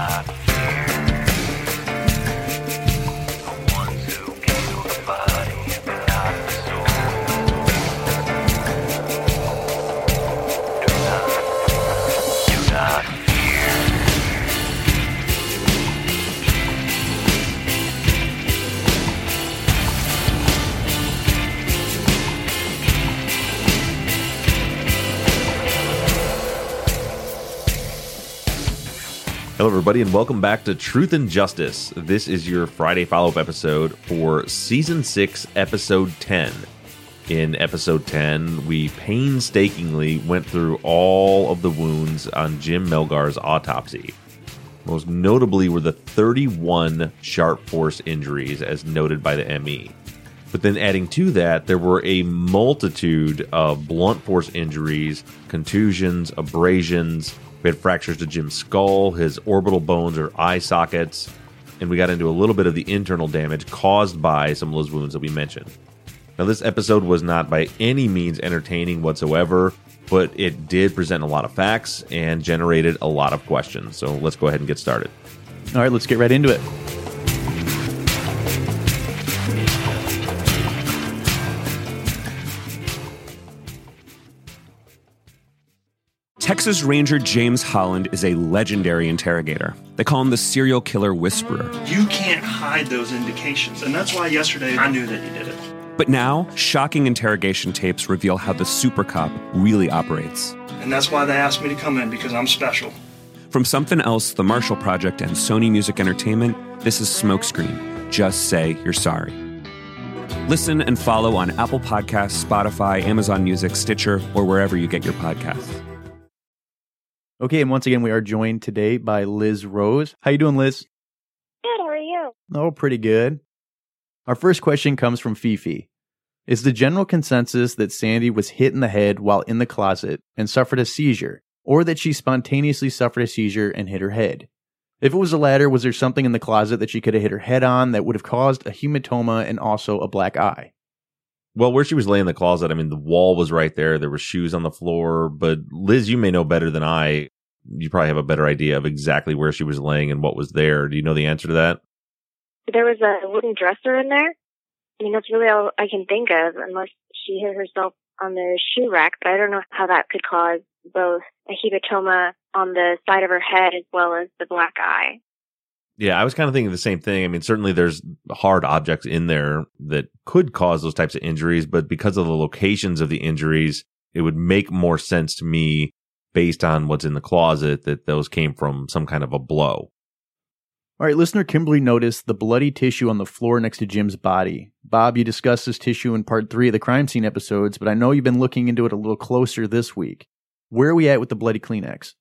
Hello, everybody, and welcome back to Truth and Justice. This is your Friday follow-up episode for Season 6, Episode 10. In Episode 10, we painstakingly went through all of the wounds on Jim Melgar's autopsy. Most notably were the 31 sharp force injuries, as noted by the ME. But then adding to that, there were a multitude of blunt force injuries, contusions, abrasions. We had fractures to Jim's skull, his orbital bones or eye sockets, and we got into a little bit of the internal damage caused by some of those wounds that we mentioned. Now, this episode was not by any means entertaining whatsoever, but it did present a lot of facts and generated a lot of questions. So let's go ahead and get started. All right, let's get right into it. Texas Ranger James Holland is a legendary interrogator. They call him the serial killer whisperer. You can't hide those indications, and that's why yesterday I knew that he did it. But now, shocking interrogation tapes reveal how the super cop really operates. And that's why they asked me to come in, because I'm special. From Something Else, The Marshall Project, and Sony Music Entertainment, this is Smokescreen. Just say you're sorry. Listen and follow on Apple Podcasts, Spotify, Amazon Music, Stitcher, or wherever you get your podcasts. Okay, and once again, we are joined today by Liz Rose. How you doing, Liz? Good, how are you? Oh, pretty good. Our first question comes from Fifi. Is the general consensus that Sandy was hit in the head while in the closet and suffered a seizure, or that she spontaneously suffered a seizure and hit her head? If it was the latter, was there something in the closet that she could have hit her head on that would have caused a hematoma and also a black eye? Well, where she was laying in the closet, I mean, the wall was right there. There were shoes on the floor. But Liz, you may know better than I. You probably have a better idea of exactly where she was laying and what was there. Do you know the answer to that? There was a wooden dresser in there. I mean, that's really all I can think of, unless she hit herself on the shoe rack. But I don't know how that could cause both a hematoma on the side of her head as well as the black eye. Yeah, I was kind of thinking the same thing. I mean, certainly there's hard objects in there that could cause those types of injuries, but because of the locations of the injuries, it would make more sense to me, based on what's in the closet, that those came from some kind of a blow. All right, listener Kimberly noticed the bloody tissue on the floor next to Jim's body. Bob, you discussed this tissue in part 3 of the crime scene episodes, but I know you've been looking into it a little closer this week. Where are we at with the bloody Kleenex?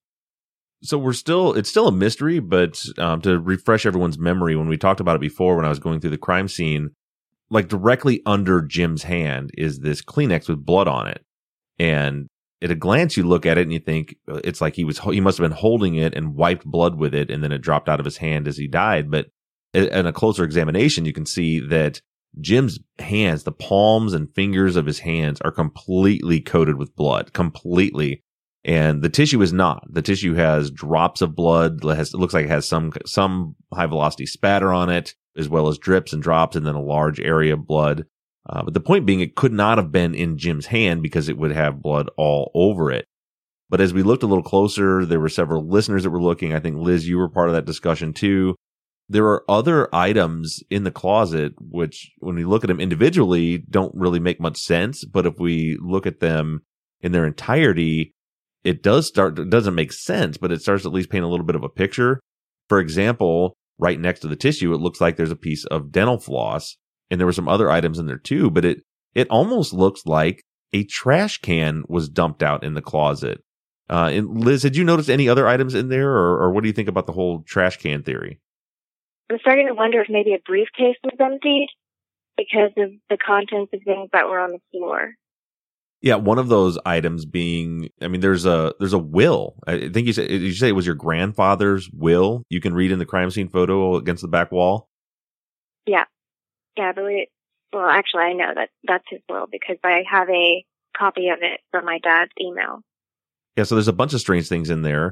So it's still a mystery, but to refresh everyone's memory, when we talked about it before, when I was going through the crime scene, like directly under Jim's hand is this Kleenex with blood on it. And at a glance, you look at it and you think it's like he must have been holding it and wiped blood with it, and then it dropped out of his hand as he died. But in a closer examination, you can see that Jim's hands, the palms and fingers of his hands, are completely coated with blood, completely. And the tissue is not. The tissue has drops of blood. It looks like it has some high velocity spatter on it, as well as drips and drops, and then a large area of blood. But the point being, it could not have been in Jim's hand because it would have blood all over it. But as we looked a little closer, there were several listeners that were looking. I think, Liz, you were part of that discussion too. There are other items in the closet, which when we look at them individually, don't really make much sense. But if we look at them in their entirety, it doesn't make sense, but it starts to at least paint a little bit of a picture. For example, right next to the tissue, it looks like there's a piece of dental floss, and there were some other items in there too, but it almost looks like a trash can was dumped out in the closet. And Liz, had you noticed any other items in there, or what do you think about the whole trash can theory? I'm starting to wonder if maybe a briefcase was emptied because of the contents of things that were on the floor. Yeah, one of those items being, I mean, there's a will. I think you say it was your grandfather's will. You can read in the crime scene photo against the back wall. Yeah, I believe. Well, actually, I know that that's his will because I have a copy of it from my dad's email. Yeah, so there's a bunch of strange things in there.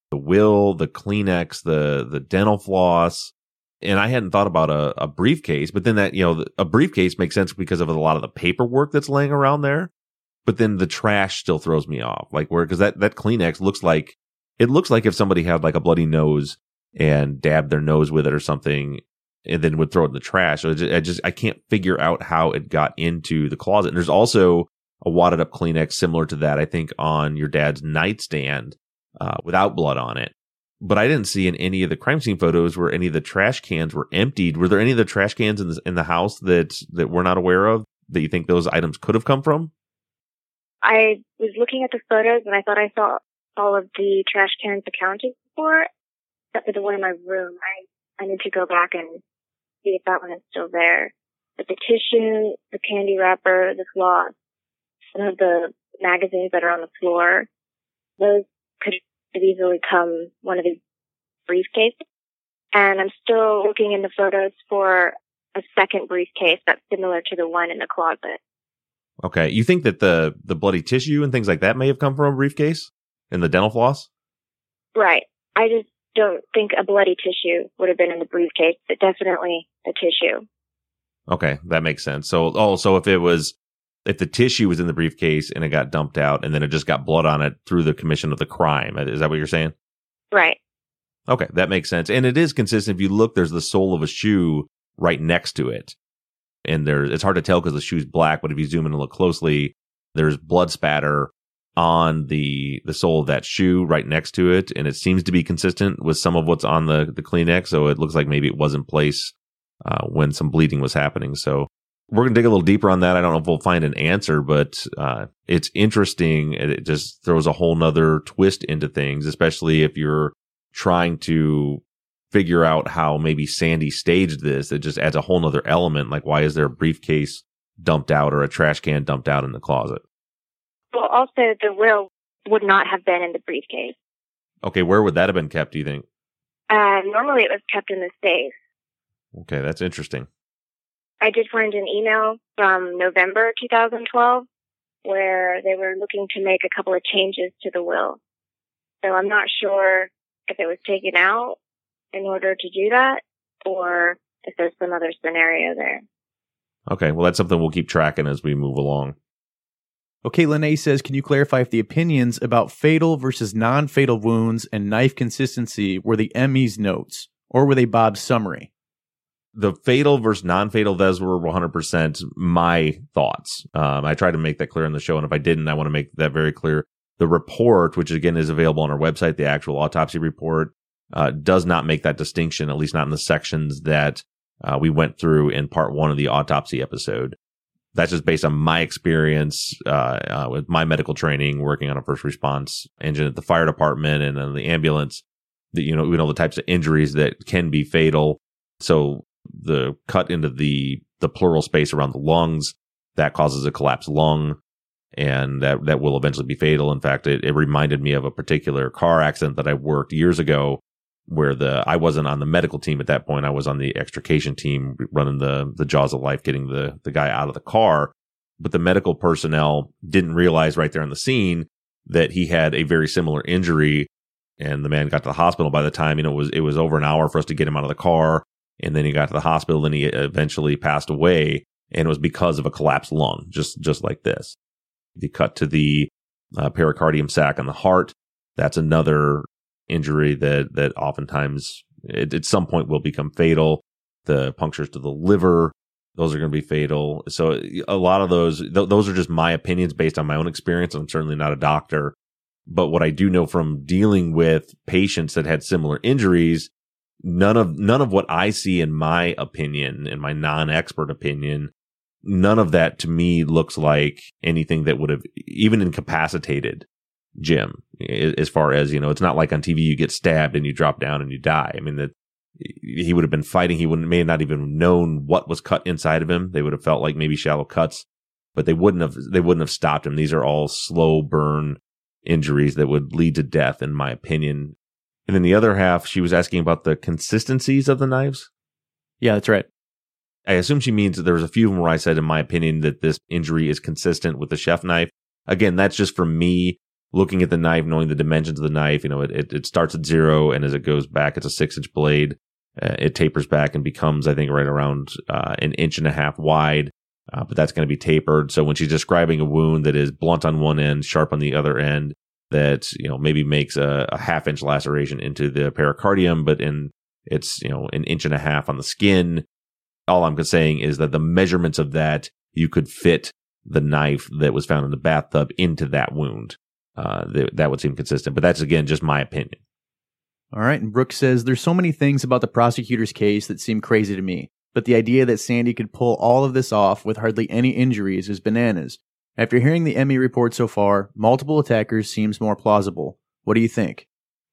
the will, the Kleenex, the dental floss. And I hadn't thought about a briefcase, but then that, a briefcase makes sense because of a lot of the paperwork that's laying around there. But then the trash still throws me off. Because that Kleenex looks like if somebody had like a bloody nose and dabbed their nose with it or something and then would throw it in the trash. So I can't figure out how it got into the closet. And there's also a wadded up Kleenex similar to that, I think, on your dad's nightstand without blood on it. But I didn't see in any of the crime scene photos where any of the trash cans were emptied. Were there any of the trash cans in the house that we're not aware of that you think those items could have come from? I was looking at the photos and I thought I saw all of the trash cans accounted for, except for the one in my room. I need to go back and see if that one is still there. But the tissue, the candy wrapper, the floss, some of the magazines that are on the floor, those could have easily come one of these briefcases. And I'm still looking in the photos for a second briefcase that's similar to the one in the closet. Okay. You think that the bloody tissue and things like that may have come from a briefcase and the dental floss? Right. I just don't think a bloody tissue would have been in the briefcase, but definitely the tissue. Okay. That makes sense. So if the tissue was in the briefcase and it got dumped out and then it just got blood on it through the commission of the crime. Is that what you're saying? Right. Okay. That makes sense. And it is consistent. If you look, there's the sole of a shoe right next to it. And it's hard to tell because the shoe's black, but if you zoom in and look closely, there's blood spatter on the sole of that shoe right next to it. And it seems to be consistent with some of what's on the Kleenex. So it looks like maybe it was in place when some bleeding was happening. So we're going to dig a little deeper on that. I don't know if we'll find an answer, but it's interesting. It just throws a whole nother twist into things, especially if you're trying to figure out how maybe Sandy staged this. It just adds a whole nother element. Like, why is there a briefcase dumped out or a trash can dumped out in the closet? Well, also the will would not have been in the briefcase. Okay, where would that have been kept, do you think? Normally it was kept in the safe. Okay, that's interesting. I did find an email from November 2012 where they were looking to make a couple of changes to the will. So I'm not sure if it was taken out in order to do that or if there's some other scenario there. Okay, well, that's something we'll keep tracking as we move along. Okay, Lene says, can you clarify if the opinions about fatal versus non-fatal wounds and knife consistency were the ME's notes, or were they Bob's summary? The fatal versus non-fatal, those were 100% my thoughts. I tried to make that clear on the show, and if I didn't, I want to make that very clear. The report, which again is available on our website, the actual autopsy report, does not make that distinction, at least not in the sections that we went through in part 1 of the autopsy episode. That's just based on my experience with my medical training, working on a first response engine at the fire department and on the ambulance. We know the types of injuries that can be fatal. So the cut into the pleural space around the lungs, that causes a collapsed lung, and that will eventually be fatal. In fact, it reminded me of a particular car accident that I worked years ago where I wasn't on the medical team at that point. I was on the extrication team running the jaws of life, getting the guy out of the car. But the medical personnel didn't realize right there on the scene that he had a very similar injury. And the man got to the hospital. By the time, it was over an hour for us to get him out of the car. And then he got to the hospital and he eventually passed away. And it was because of a collapsed lung, just like this. The cut to the pericardium sac on the heart, that's another injury that oftentimes at some point will become fatal. The punctures to the liver, those are going to be fatal. So a lot of those are just my opinions based on my own experience. I'm certainly not a doctor, but what I do know from dealing with patients that had similar injuries, none of what I see in my opinion, in my non-expert opinion, none of that to me looks like anything that would have even incapacitated Jim. As far as, it's not like on TV you get stabbed and you drop down and you die. I mean, that he would have been fighting. He may not even known what was cut inside of him. They would have felt like maybe shallow cuts, but they wouldn't have stopped him. These are all slow burn injuries that would lead to death, in my opinion. And then the other half, she was asking about the consistencies of the knives. Yeah, that's right. I assume she means that there was a few of them where I said, in my opinion, that this injury is consistent with the chef knife. Again, that's just from me looking at the knife, knowing the dimensions of the knife, it starts at 0, and as it goes back, it's a 6-inch blade. It tapers back and becomes, I think, right around 1.5 inches wide. But that's going to be tapered. So when she's describing a wound that is blunt on one end, sharp on the other end, that, maybe makes a 1/2-inch laceration into the pericardium, but it's 1.5 inches on the skin. All I'm saying is that the measurements of that, you could fit the knife that was found in the bathtub into that wound. That would seem consistent. But that's, again, just my opinion. All right. And Brooks says, there's so many things about the prosecutor's case that seem crazy to me, but the idea that Sandy could pull all of this off with hardly any injuries is bananas. After hearing the Emmy report so far, multiple attackers seems more plausible. What do you think?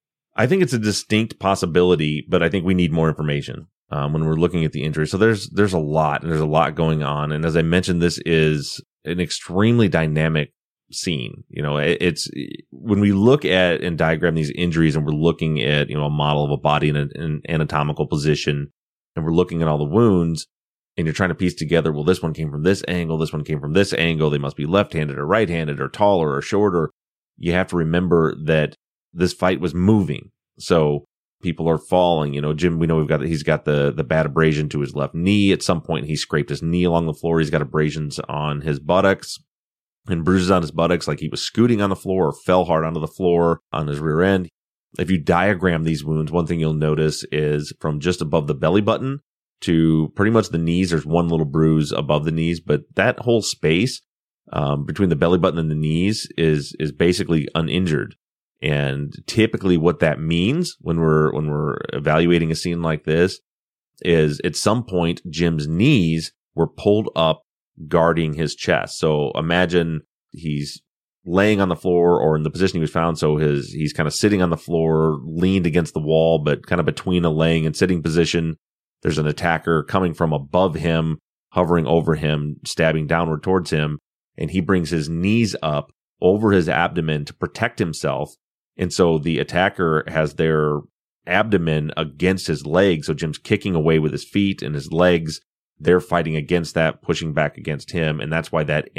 I think it's a distinct possibility, but I think we need more information when we're looking at the injury. So there's a lot, and there's a lot going on. And as I mentioned, this is an extremely dynamic scene. It's when we look at and diagram these injuries, and we're looking at, a model of a body in an anatomical position, and we're looking at all the wounds, and you're trying to piece together, well, this one came from this angle, this one came from this angle, they must be left-handed or right-handed or taller or shorter. You have to remember that this fight was moving. So people are falling. Jim, we know he's got the bad abrasion to his left knee. At some point, he scraped his knee along the floor. He's got abrasions on his buttocks and bruises on his buttocks, like he was scooting on the floor or fell hard onto the floor on his rear end. If you diagram these wounds, one thing you'll notice is from just above the belly button to pretty much the knees, there's one little bruise above the knees, but that whole space between the belly button and the knees is basically uninjured. And typically what that means when we're evaluating a scene like this is at some point Jim's knees were pulled up guarding his chest. So imagine he's laying on the floor or in the position he was found. So he's kind of sitting on the floor, leaned against the wall, but kind of between a laying and sitting position. There's an attacker coming from above him, hovering over him, stabbing downward towards him. And he brings his knees up over his abdomen to protect himself. And so the attacker has their abdomen against his legs. So Jim's kicking away with his feet and his legs. They're fighting against that, pushing back against him. And that's why that's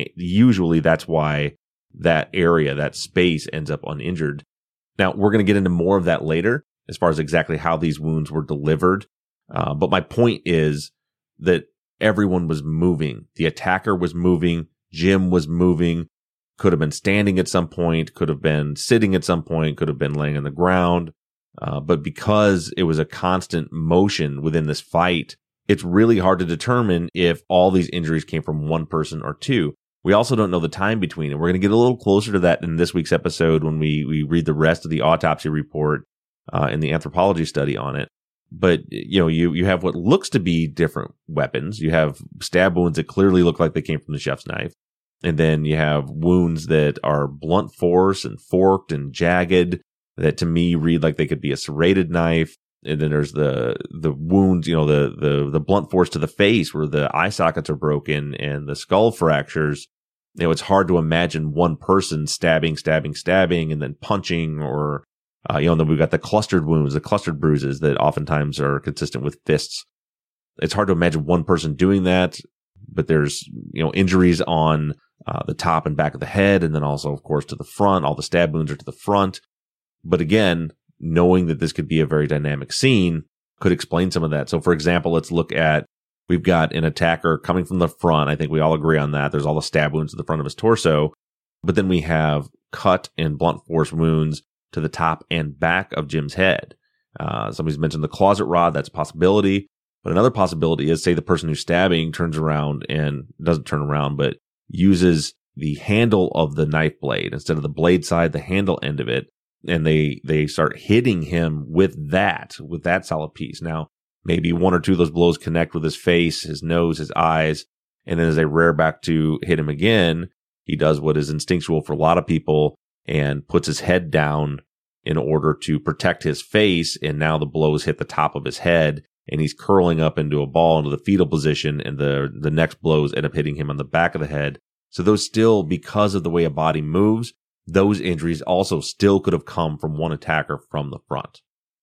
why that area, that space ends up uninjured. Now, we're going to get into more of that later as far as exactly how these wounds were delivered. But my point is that everyone was moving. The attacker was moving. Jim was moving. Could have been standing at some point, could have been sitting at some point, could have been laying on the ground. But because it was a constant motion within this fight, it's really hard to determine if all these injuries came from one person or two. We also don't know the time between, and we're going to get a little closer to that in this week's episode when we read the rest of the autopsy report and the anthropology study on it. But, you have what looks to be different weapons. You have stab wounds that clearly look like they came from the chef's knife. And then you have wounds that are blunt force and forked and jagged that to me read like they could be a serrated knife. And then there's the wounds, the blunt force to the face where the eye sockets are broken and the skull fractures. It's hard to imagine one person stabbing, and then punching or, then we've got the clustered wounds, the clustered bruises that oftentimes are consistent with fists. It's hard to imagine one person doing that, but there's, injuries on the top and back of the head. And then also, of course, to the front, all the stab wounds are to the front. But again, knowing that this could be a very dynamic scene could explain some of that. So, for example, let's look at, we've got an attacker coming from the front. I think we all agree on that. There's all the stab wounds to the front of his torso. But then we have cut and blunt force wounds to the top and back of Jim's head. Somebody's mentioned the closet rod. That's a possibility. But another possibility is, say the person who's stabbing turns around and doesn't turn around, but uses the handle of the knife blade instead of the blade side, the handle end of it. And they start hitting him with that solid piece. Now, maybe one or two of those blows connect with his face, his nose, his eyes. And then as they rear back to hit him again, he does what is instinctual for a lot of people and puts his head down in order to protect his face. And now the blows hit the top of his head and he's curling up into a ball into the fetal position. And the next blows end up hitting him on the back of the head. So those still, because of the way a body moves, those injuries also still could have come from one attacker from the front.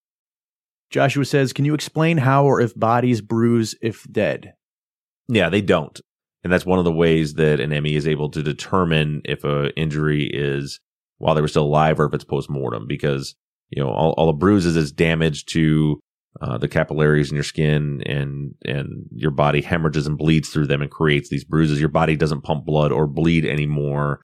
Joshua says, can you explain how or if bodies bruise if dead? Yeah, they don't. And that's one of the ways that an Emmy is able to determine if an injury is while they were still alive or if it's post-mortem, because, you know, all the bruises is damage to the capillaries in your skin, and your body hemorrhages and bleeds through them and creates these bruises. Your body doesn't pump blood or bleed anymore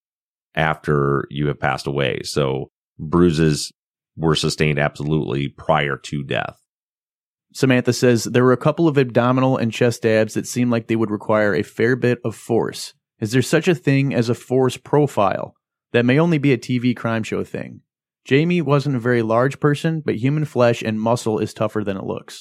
after you have passed away. So bruises were sustained absolutely prior to death. Samantha says there were a couple of abdominal and chest stabs that seemed like they would require a fair bit of force. Is there such a thing as a force profile? That may only be a TV crime show thing. Jamie wasn't a very large person, but human flesh and muscle is tougher than it looks.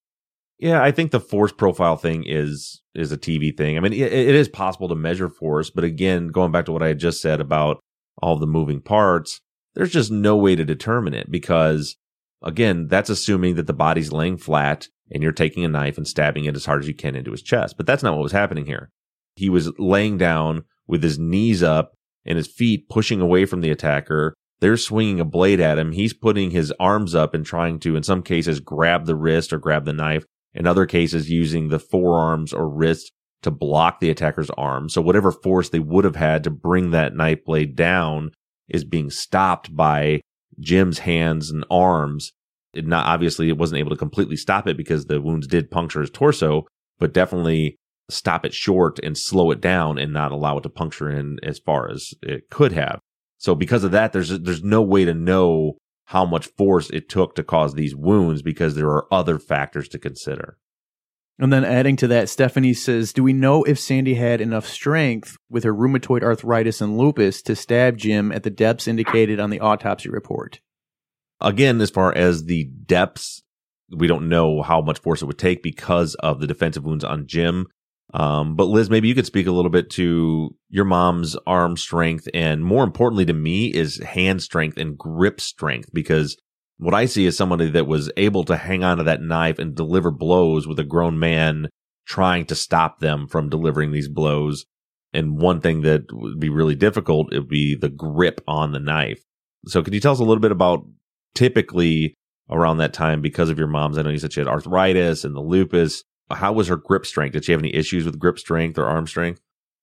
Yeah, I think the force profile thing is a TV thing. I mean, it is possible to measure force, but again, going back to what I had just said about all the moving parts, there's just no way to determine it because, again, that's assuming that the body's laying flat and you're taking a knife and stabbing it as hard as you can into his chest. But that's not what was happening here. He was laying down with his knees up and his feet pushing away from the attacker. They're swinging a blade at him. He's putting his arms up and trying to, in some cases, grab the wrist or grab the knife. In other cases, using the forearms or wrists to block the attacker's arm. So whatever force they would have had to bring that knife blade down is being stopped by Jim's hands and arms. Obviously, it wasn't able to completely stop it because the wounds did puncture his torso, but definitely stop it short and slow it down and not allow it to puncture in as far as it could have. So because of that, there's no way to know how much force it took to cause these wounds because there are other factors to consider. And then adding to that, Stephanie says, do we know if Sandy had enough strength with her rheumatoid arthritis and lupus to stab Jim at the depths indicated on the autopsy report? Again, as far as the depths, we don't know how much force it would take because of the defensive wounds on Jim. But Liz, maybe you could speak a little bit to your mom's arm strength, and more importantly to me is hand strength and grip strength, because what I see is somebody that was able to hang on to that knife and deliver blows with a grown man trying to stop them from delivering these blows. And one thing that would be really difficult, it would be the grip on the knife. So could you tell us a little bit about typically around that time, because of your mom's, I know you said she had arthritis and the lupus, how was her grip strength? Did she have any issues with grip strength or arm strength?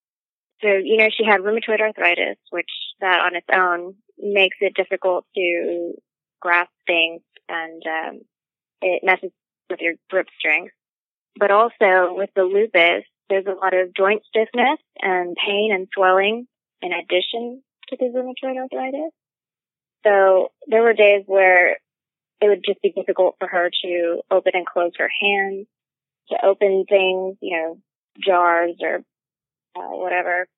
So, she had rheumatoid arthritis, which that on its own makes it difficult to grasp things, and it messes with your grip strength. But also with the lupus, there's a lot of joint stiffness and pain and swelling in addition to the rheumatoid arthritis. So there were days where it would just be difficult for her to open and close her hands, to open things, jars or whatever.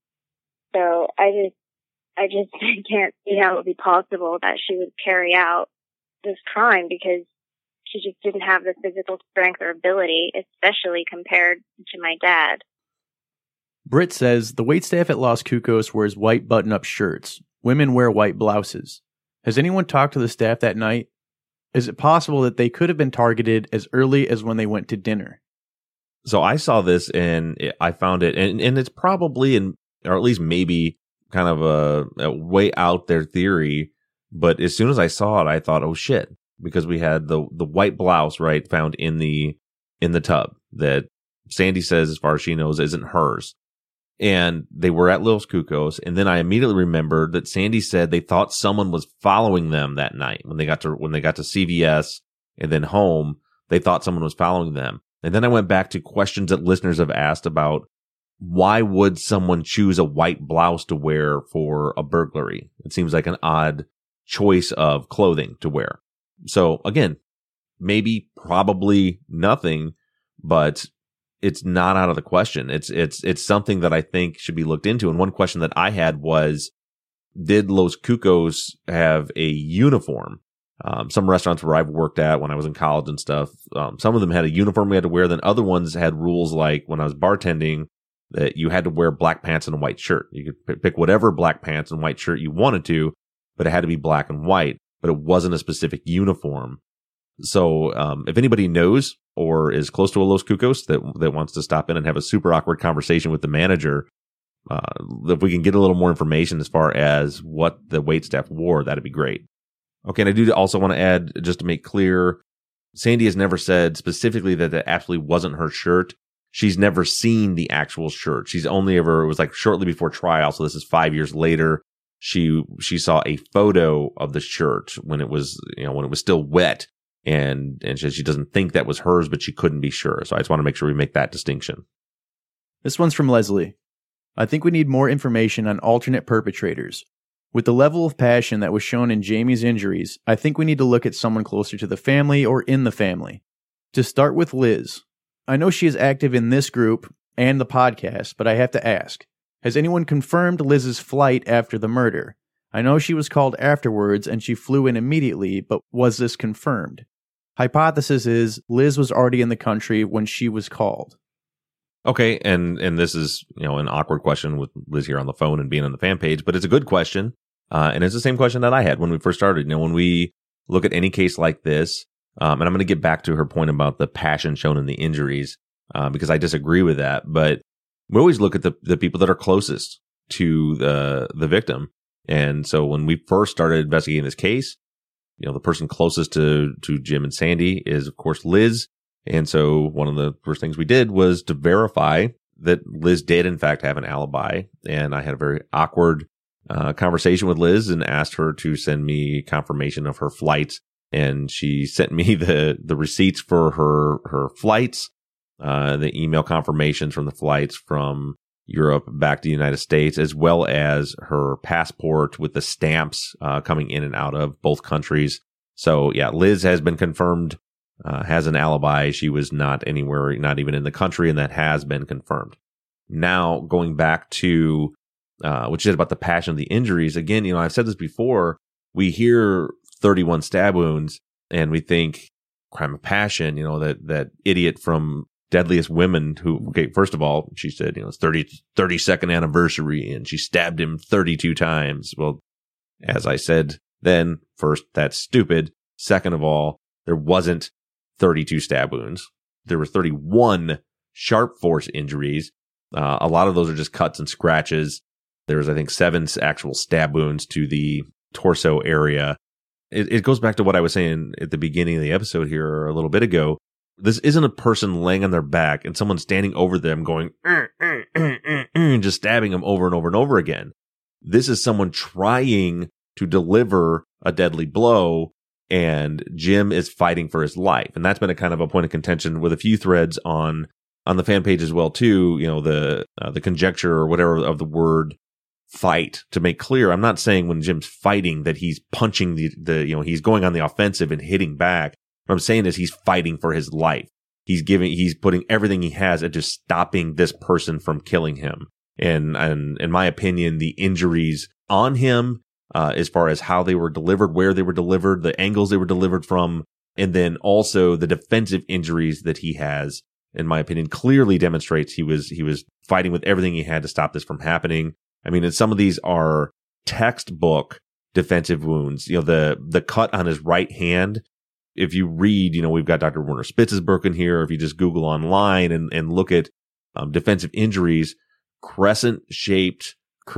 So I just can't see how it would be possible that she would carry out this crime, because she just didn't have the physical strength or ability, especially compared to my dad. Britt says the waitstaff at Los Cucos wears white button-up shirts. Women wear white blouses. Has anyone talked to the staff that night? Is it possible that they could have been targeted as early as when they went to dinner? So I saw this and I found it, and it's probably, or at least maybe kind of a way out there theory. But as soon as I saw it, I thought, oh shit, because we had the white blouse, right, found in the tub that Sandy says, as far as she knows, isn't hers. And they were at Los Cucos. And then I immediately remembered that Sandy said they thought someone was following them that night when they got to CVS and then home. They thought someone was following them. And then I went back to questions that listeners have asked about why would someone choose a white blouse to wear for a burglary? It seems like an odd choice of clothing to wear. So again, maybe, probably nothing, but it's not out of the question. It's something that I think should be looked into. And one question that I had was, did Los Cucos have a uniform? Some restaurants where I've worked at when I was in college and stuff, some of them had a uniform we had to wear. Then other ones had rules, like when I was bartending, that you had to wear black pants and a white shirt. You could pick whatever black pants and white shirt you wanted to, but it had to be black and white, but it wasn't a specific uniform. So if anybody knows or is close to a Los Cucos that wants to stop in and have a super awkward conversation with the manager, if we can get a little more information as far as what the waitstaff wore, that'd be great. Okay, and I do also want to add, just to make clear, Sandy has never said specifically that it absolutely wasn't her shirt. She's never seen the actual shirt. She's only ever, it was like shortly before trial, so this is 5 years later. she saw a photo of the shirt when it was still wet, and she doesn't think that was hers, but she couldn't be sure. So I just want to make sure we make that distinction. This one's from Leslie. I think we need more information on alternate perpetrators. With the level of passion that was shown in Jamie's injuries, I think we need to look at someone closer to the family or in the family. To start with Liz. I know she is active in this group and the podcast, but I have to ask, has anyone confirmed Liz's flight after the murder? I know she was called afterwards and she flew in immediately, but was this confirmed? Hypothesis is Liz was already in the country when she was called. Okay, and this is, an awkward question with Liz here on the phone and being on the fan page, but it's a good question. And it's the same question that I had when we first started. When we look at any case like this, and I'm going to get back to her point about the passion shown in the injuries, because I disagree with that, but we always look at the people that are closest to the victim. And so when we first started investigating this case, the person closest to Jim and Sandy is, of course, Liz. And so one of the first things we did was to verify that Liz did, in fact, have an alibi. And I had a very awkward conversation with Liz and asked her to send me confirmation of her flights. And she sent me the receipts for her flights, the email confirmations from the flights from Europe back to the United States, as well as her passport with the stamps coming in and out of both countries. So, yeah, Liz has been confirmed. Has an alibi. She was not anywhere, not even in the country, and that has been confirmed. Now, going back to what you said about the passion of the injuries, again, I've said this before, we hear 31 stab wounds, and we think crime of passion, that idiot from Deadliest Women who, okay, first of all, she said, it's 32nd anniversary, and she stabbed him 32 times. Well, as I said then, first, that's stupid. Second of all, there wasn't 32 stab wounds. There were 31 sharp force injuries. A lot of those are just cuts and scratches. There was, I think, 7 actual stab wounds to the torso area. It goes back to what I was saying at the beginning of the episode here a little bit ago. This isn't a person laying on their back and someone standing over them going, just stabbing them over and over and over again. This is someone trying to deliver a deadly blow, and Jim is fighting for his life. And that's been a kind of a point of contention with a few threads on the fan page as well, too. The conjecture or whatever of the word fight, to make clear. I'm not saying when Jim's fighting that he's punching he's going on the offensive and hitting back. What I'm saying is he's fighting for his life. He's putting everything he has at just stopping this person from killing him. And in my opinion, the injuries on him, as far as how they were delivered, where they were delivered, the angles they were delivered from, and then also the defensive injuries that he has, in my opinion, clearly demonstrates he was fighting with everything he had to stop this from happening. I mean, and some of these are textbook defensive wounds. The cut on his right hand. If you read, we've got Dr. Werner Spitzesberg in here. If you just Google online and look at defensive injuries, crescent-shaped,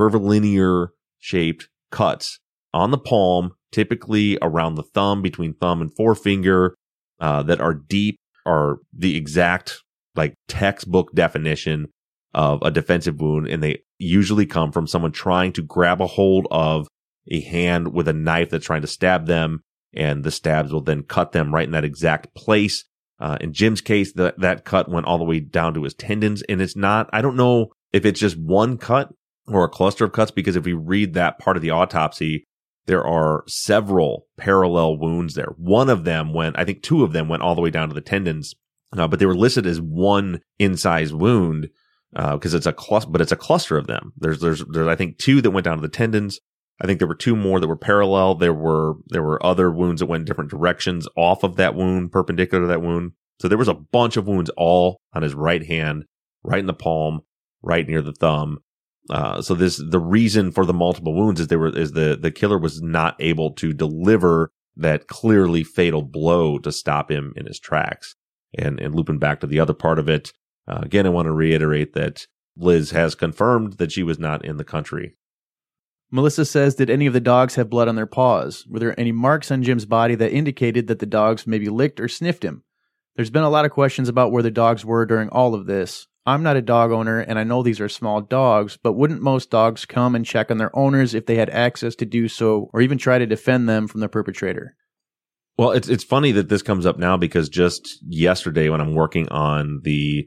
curvilinear-shaped cuts on the palm, typically around the thumb, between thumb and forefinger, that are deep, are the exact textbook definition of a defensive wound, and they usually come from someone trying to grab a hold of a hand with a knife that's trying to stab them, and the stabs will then cut them right in that exact place. In Jim's case, that cut went all the way down to his tendons, and it's not, I don't know if it's just one cut or a cluster of cuts, because if we read that part of the autopsy, there are several parallel wounds there. One of them I think 2 of them went all the way down to the tendons, but they were listed as one incised wound, because it's a cluster of them. There's I think 2 that went down to the tendons. I think there were 2 more that were parallel. There were other wounds that went in different directions off of that wound, perpendicular to that wound. So there was a bunch of wounds all on his right hand, right in the palm, right near the thumb. So the reason for the multiple wounds is the killer was not able to deliver that clearly fatal blow to stop him in his tracks. And looping back to the other part of it, again, I want to reiterate that Liz has confirmed that she was not in the country. Melissa says, did any of the dogs have blood on their paws? Were there any marks on Jim's body that indicated that the dogs maybe licked or sniffed him? There's been a lot of questions about where the dogs were during all of this. I'm not a dog owner, and I know these are small dogs, but wouldn't most dogs come and check on their owners if they had access to do so, or even try to defend them from the perpetrator? Well, it's funny that this comes up now because just yesterday when I'm working on the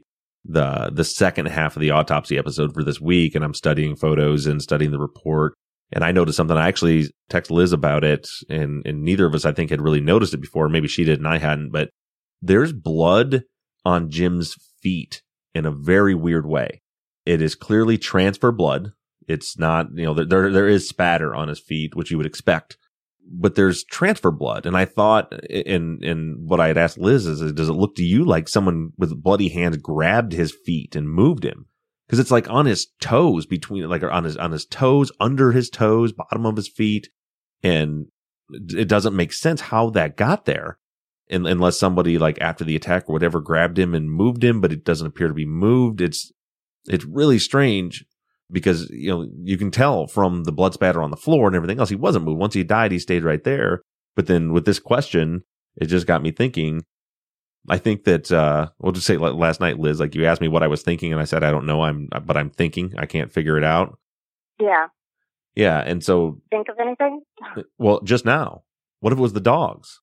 second half of the autopsy episode for this week, and I'm studying photos and studying the report, and I noticed something. I actually texted Liz about it, and neither of us, I think, had really noticed it before. Maybe she did and I hadn't, but there's blood on Jim's feet in a very weird way. It is clearly transfer blood. It's not, there is spatter on his feet, which you would expect, but there's transfer blood. And I thought, in what I had asked Liz is, does it look to you like someone with bloody hands grabbed his feet and moved him? Because it's like on his toes, on his toes, under his toes, bottom of his feet. And it doesn't make sense how that got there. Unless somebody like after the attack or whatever grabbed him and moved him, but it doesn't appear to be moved. It's really strange because, you can tell from the blood spatter on the floor and everything else, he wasn't moved. Once he died, he stayed right there. But then with this question, it just got me thinking. I think that, we'll just say last night, Liz, like you asked me what I was thinking and I said, I don't know. But I'm thinking. I can't figure it out. Yeah. Yeah. And so. Think of anything? Well, just now, what if it was the dogs?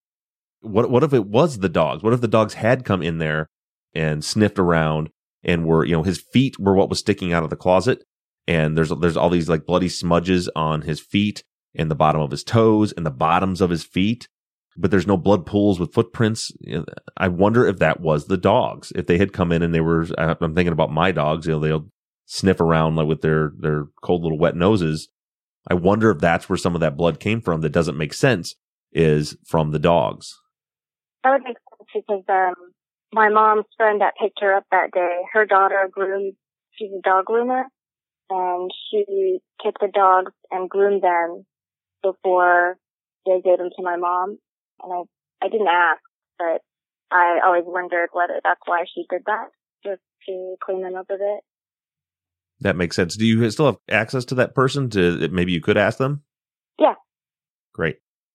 What if it was the dogs? What if the dogs had come in there and sniffed around and were, his feet were what was sticking out of the closet, and there's all these like bloody smudges on his feet and the bottom of his toes and the bottoms of his feet, but there's no blood pools with footprints. I wonder if that was the dogs. If they had come in and they were, I'm thinking about my dogs, they'll sniff around like with their cold little wet noses. I wonder if that's where some of that blood came from that doesn't make sense, is from the dogs. That would make sense because my mom's friend that picked her up that day, her daughter she's a dog groomer, and she took the dogs and groomed them before they gave them to my mom. And I didn't ask, but I always wondered whether that's why she did that, just to clean them up a bit. That makes sense. Do you still have access to that person maybe you could ask them? Yeah. Great.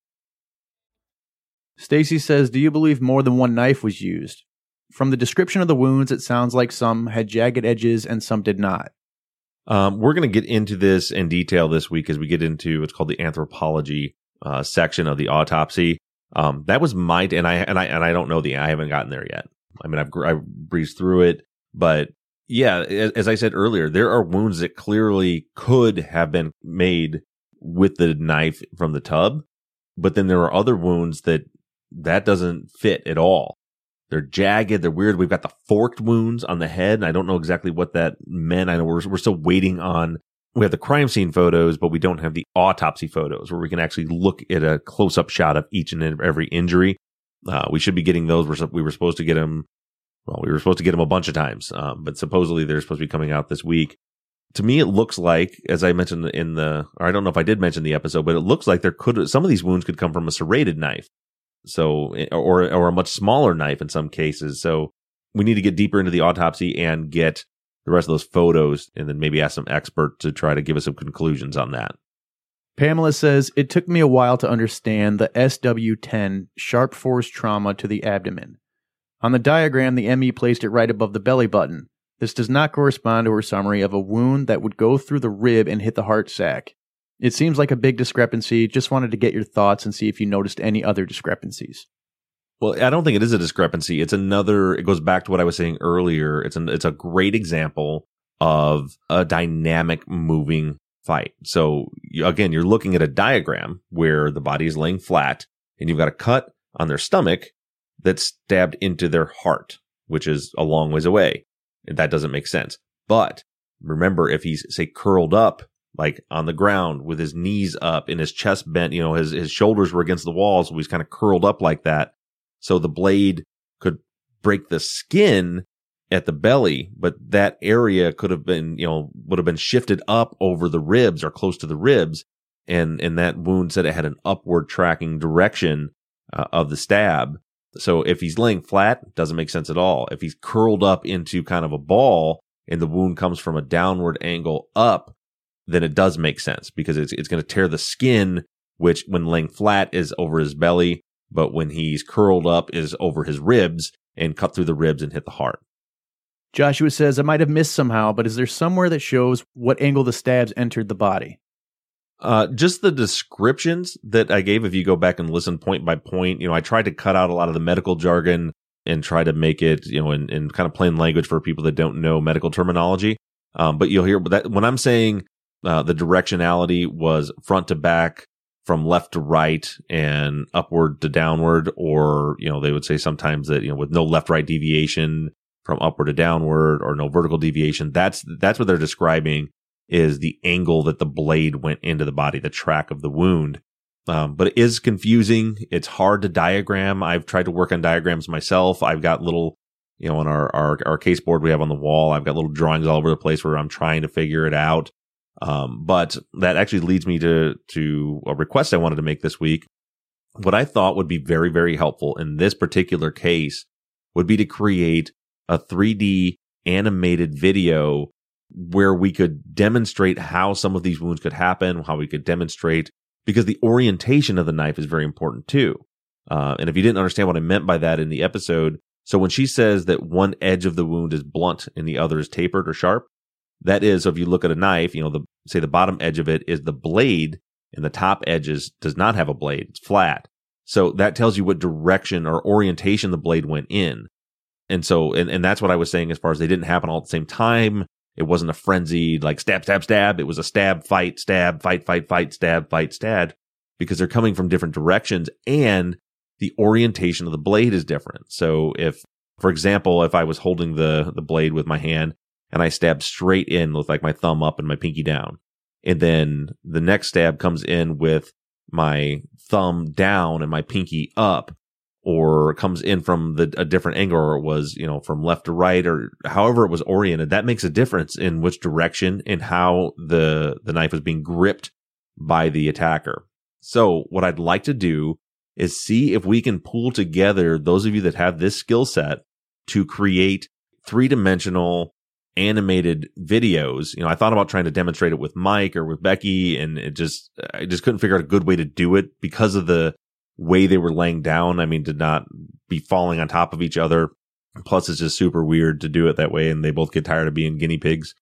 Stacy says, do you believe more than one knife was used? From the description of the wounds, it sounds like some had jagged edges and some did not. We're going to get into this in detail this week as we get into what's called the anthropology section of the autopsy. That was and I don't know I haven't gotten there yet. I mean, I breezed through it, but yeah, as I said earlier, there are wounds that clearly could have been made with the knife from the tub, but then there are other wounds that doesn't fit at all. They're jagged. They're weird. We've got the forked wounds on the head, and I don't know exactly what that meant. I know we're still waiting on. We have the crime scene photos, but we don't have the autopsy photos where we can actually look at a close-up shot of each and every injury. We should be getting those. We were supposed to get them. Well, we were supposed to get them a bunch of times, but supposedly they're supposed to be coming out this week. To me, it looks like, as I mentioned or I don't know if I did mention the episode, but it looks like some of these wounds could come from a serrated knife. So, or a much smaller knife in some cases. So we need to get deeper into the autopsy and get the rest of those photos and then maybe ask some expert to try to give us some conclusions on that. Pamela says, it took me a while to understand the SW10 sharp force trauma to the abdomen. On the diagram, the ME placed it right above the belly button. This does not correspond to her summary of a wound that would go through the rib and hit the heart sac. It seems like a big discrepancy. Just wanted to get your thoughts and see if you noticed any other discrepancies. Well, I don't think it is a discrepancy. It goes back to what I was saying earlier. It's a great example of a dynamic moving fight. So again, you're looking at a diagram where the body is laying flat and you've got a cut on their stomach that's stabbed into their heart, which is a long ways away. And that doesn't make sense. But remember, if he's, say, curled up, like on the ground with his knees up and his chest bent, his shoulders were against the wall, so he's kind of curled up like that. So the blade could break the skin at the belly, but that area could have been, would have been shifted up over the ribs or close to the ribs. And that wound said it had an upward tracking direction of the stab. So if he's laying flat, it doesn't make sense at all. If he's curled up into kind of a ball and the wound comes from a downward angle up, then it does make sense because it's going to tear the skin, which when laying flat is over his belly, but when he's curled up is over his ribs and cut through the ribs and hit the heart. Joshua says, I might have missed somehow, but is there somewhere that shows what angle the stabs entered the body? Just the descriptions that I gave, if you go back and listen point by point, I tried to cut out a lot of the medical jargon and try to make it, in kind of plain language for people that don't know medical terminology. But you'll hear that when I'm saying the directionality was front to back, from left to right, and upward to downward, or, they would say sometimes that, with no left-right deviation from upward to downward, or no vertical deviation. That's what they're describing is the angle that the blade went into the body, the track of the wound. But it is confusing. It's hard to diagram. I've tried to work on diagrams myself. I've got little, on our case board we have on the wall, I've got little drawings all over the place where I'm trying to figure it out. But that actually leads me to a request I wanted to make this week. What I thought would be very, very helpful in this particular case would be to create a 3D animated video where we could demonstrate how some of these wounds could happen, how we could demonstrate, because the orientation of the knife is very important too. And if you didn't understand what I meant by that in the episode, so when she says that one edge of the wound is blunt and the other is tapered or sharp, that is, so if you look at a knife, say the bottom edge of it is the blade and the top edge does not have a blade. It's flat. So that tells you what direction or orientation the blade went in. And so, and that's what I was saying as far as they didn't happen all at the same time. It wasn't a frenzied like stab, stab, stab. It was a stab, fight, stab, fight, fight, fight, stab, fight, stab, because they're coming from different directions and the orientation of the blade is different. So if, for example, if I was holding the blade with my hand and I stabbed straight in with like my thumb up and my pinky down, and then the next stab comes in with my thumb down and my pinky up, or comes in from a different angle, or it was, from left to right, or however it was oriented, that makes a difference in which direction and how the knife was being gripped by the attacker. So what I'd like to do is see if we can pull together those of you that have this skill set to create 3-dimensional animated videos. I thought about trying to demonstrate it with Mike or with Becky, and I just couldn't figure out a good way to do it because of the way they were laying down. I mean, to not be falling on top of each other. Plus, it's just super weird to do it that way, and they both get tired of being guinea pigs.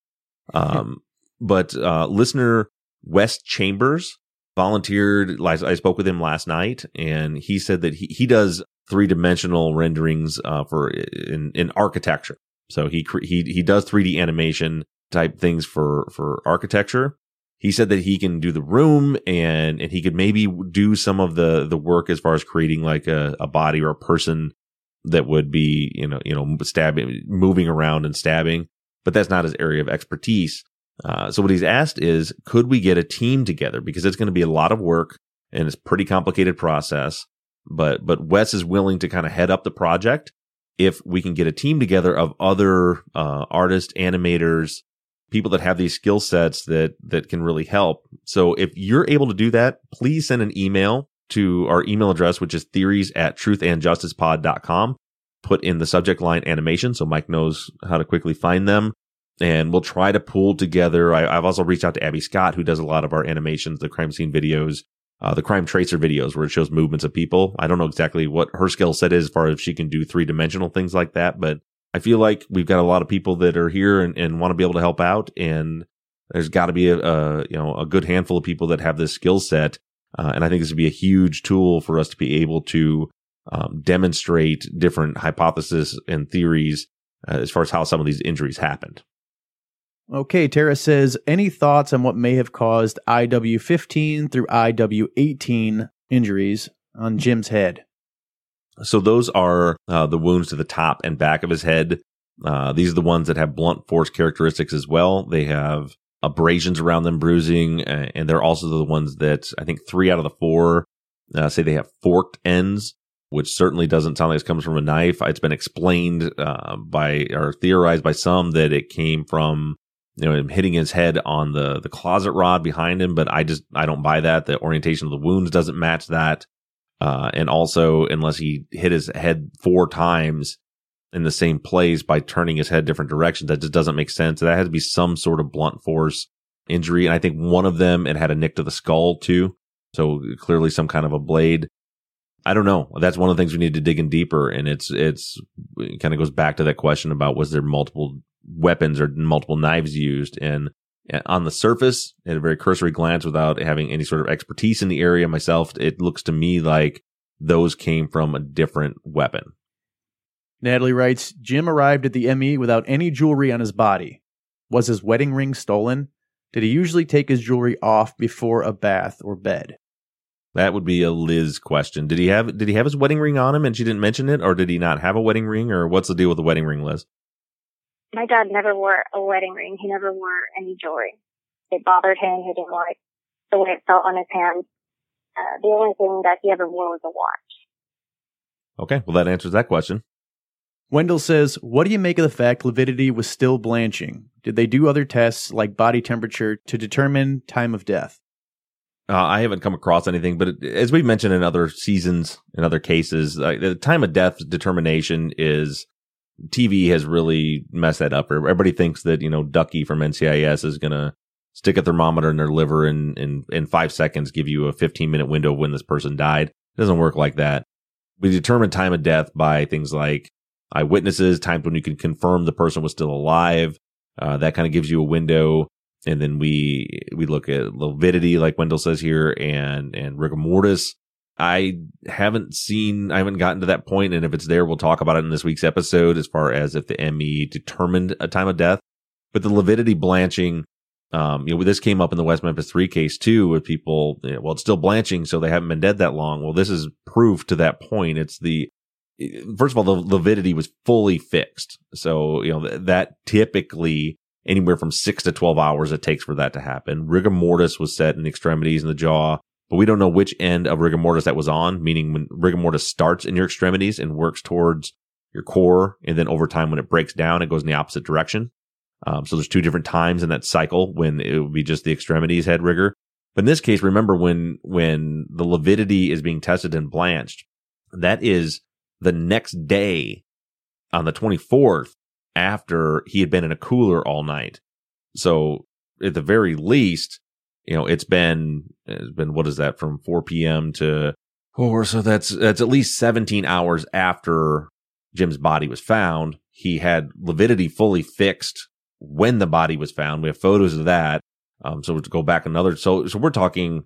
But listener Wes Chambers volunteered. I spoke with him last night, and he said that he does 3-dimensional renderings in architecture. So he does 3D animation type things for architecture. He said that he can do the room and he could maybe do some of the work as far as creating like a body or a person that would be, stabbing, moving around and stabbing, but that's not his area of expertise. So what he's asked is, could we get a team together? Because it's going to be a lot of work and it's a pretty complicated process, but Wes is willing to kind of head up the project if we can get a team together of other artists, animators, people that have these skill sets that can really help. So if you're able to do that, please send an email to our email address, which is theories@truthandjusticepod.com. Put in the subject line animation so Mike knows how to quickly find them. And we'll try to pull together. I've also reached out to Abby Scott, who does a lot of our animations, the crime scene videos, the crime tracer videos where it shows movements of people. I don't know exactly what her skill set is as far as if she can do 3-dimensional things like that, but I feel like we've got a lot of people that are here and want to be able to help out. And there's got to be a good handful of people that have this skill set. And I think this would be a huge tool for us to be able to demonstrate different hypotheses and theories as far as how some of these injuries happened. Okay, Tara says, any thoughts on what may have caused IW-15 through IW-18 injuries on Jim's head? So those are the wounds to the top and back of his head. These are the ones that have blunt force characteristics as well. They have abrasions around them, bruising, and they're also the ones that I think 3 out of the 4 say they have forked ends, which certainly doesn't sound like it comes from a knife. It's been explained or theorized by some that it came from him hitting his head on the closet rod behind him, but I don't buy that. The orientation of the wounds doesn't match that. And also, unless he hit his head 4 times in the same place by turning his head different directions, that just doesn't make sense. That has to be some sort of blunt force injury. And I think one of them, it had a nick to the skull too. So clearly some kind of a blade. I don't know. That's one of the things we need to dig in deeper. And it kind of goes back to that question about, was there multiple weapons or multiple knives used. And on the surface, at a very cursory glance, without having any sort of expertise in the area myself, it looks to me like those came from a different weapon. Natalie writes, Jim arrived at the ME without any jewelry on his body. Was his wedding ring stolen? Did he usually take his jewelry off before a bath or bed? That would be a Liz question. Did he have his wedding ring on him and she didn't mention it, or did he not have a wedding ring, or what's the deal with the wedding ring, Liz? My dad never wore a wedding ring. He never wore any jewelry. It bothered him. He didn't like the way it felt on his hands. The only thing that he ever wore was a watch. Okay, well, that answers that question. Wendell says, what do you make of the fact Lividity was still blanching? Did they do other tests like body temperature to determine time of death? I haven't come across anything, but as we've mentioned in other seasons, in other cases, the time of death determination is, TV has really messed that up. Everybody thinks that, Ducky from NCIS is going to stick a thermometer in their liver and in 5 seconds give you a 15-minute window of when this person died. It doesn't work like that. We determine time of death by things like eyewitnesses, times when you can confirm the person was still alive. That kind of gives you a window. And then we look at lividity, like Wendell says here, and rigor mortis. I haven't gotten to that point, and if it's there, we'll talk about it in this week's episode as far as if the ME determined a time of death. But the lividity blanching, this came up in the West Memphis 3 case too, with people, it's still blanching, so they haven't been dead that long. Well, this is proof to that point. First of all, the lividity was fully fixed. So, that typically anywhere from 6 to 12 hours it takes for that to happen. Rigor mortis was set in the extremities and the jaw, but we don't know which end of rigor mortis that was on, meaning when rigor mortis starts in your extremities and works towards your core, and then over time when it breaks down, it goes in the opposite direction. So there's 2 different times in that cycle when it would be just the extremities had rigor. But in this case, remember when the lividity is being tested and blanched, that is the next day on the 24th after he had been in a cooler all night. So at the very least, it's been what is that, from 4 p.m. to 4, so that's at least 17 hours after Jim's body was found. He had lividity fully fixed when the body was found. We have photos of that. So to go back so we're talking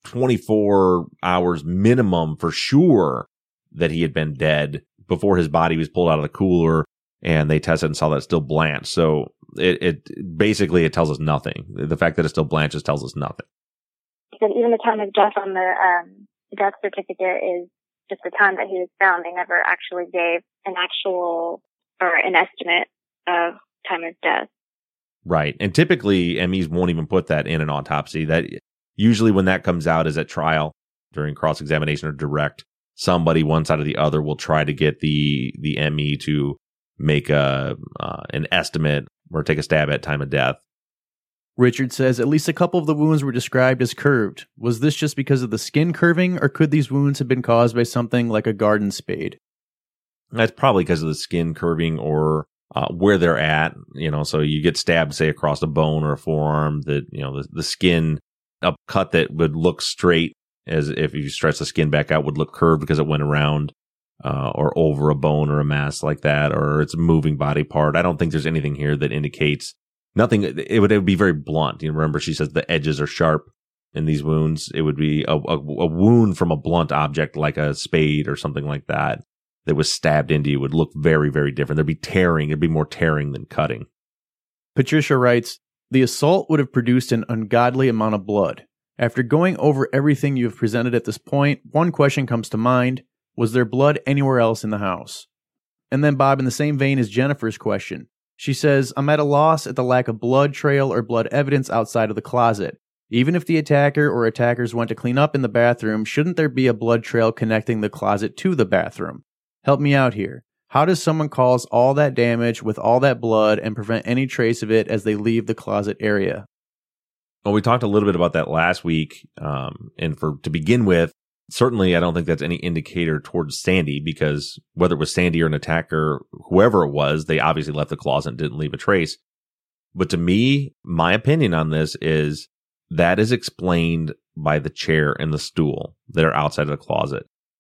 24 hours minimum for sure that he had been dead before his body was pulled out of the cooler and they tested and saw that it's still blanched. So it basically tells us nothing. The fact that it still blanches tells us nothing. Because even the time of death on the death certificate is just the time that he was found. They never actually gave an actual or an estimate of time of death. Right. And typically MEs won't even put that in an autopsy. That usually when that comes out is at trial during cross-examination or direct. Somebody, one side or the other, will try to get the ME to make an estimate or take a stab at time of death. Richard says at least a couple of the wounds were described as curved. Was this just because of the skin curving, or could these wounds have been caused by something like a garden spade? That's probably because of the skin curving or where they're at. So you get stabbed, say, across a bone or a forearm, that, the skin, a cut that would look straight, as if you stretch the skin back out, would look curved because it went around or over a bone or a mass like that, or it's a moving body part. I don't think there's anything here that indicates nothing. It would be very blunt. Remember, she says the edges are sharp in these wounds. It would be a wound from a blunt object like a spade or something like that was stabbed into you would look very, very different. There'd be tearing. It'd be more tearing than cutting. Patricia writes, the assault would have produced an ungodly amount of blood. After going over everything you have presented at this point, one question comes to mind. Was there blood anywhere else in the house? And then, Bob, in the same vein as Jennifer's question, she says, I'm at a loss at the lack of blood trail or blood evidence outside of the closet. Even if the attacker or attackers went to clean up in the bathroom, shouldn't there be a blood trail connecting the closet to the bathroom? Help me out here. How does someone cause all that damage with all that blood and prevent any trace of it as they leave the closet area? Well, we talked a little bit about that last week. And to begin with, certainly I don't think that's any indicator towards Sandy, because whether it was Sandy or an attacker, whoever it was, they obviously left the closet and didn't leave a trace. But to me, my opinion on this is that is explained by the chair and the stool that are outside of the closet.